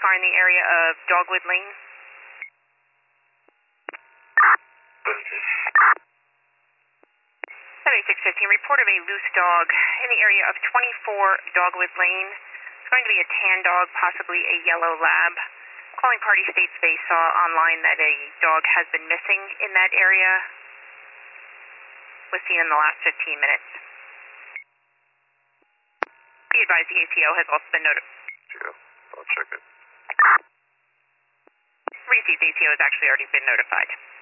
far in the area of Dogwood Lane? 7615, report of a loose dog in the area of 24 Dogwood Lane. It's going to be a tan dog, possibly a yellow lab. Calling party states they saw online that a dog has been missing in that area. Was seen in the last 15 minutes. Be advised the ACO has also been notified. I'll check it. Received, ACO has actually already been notified.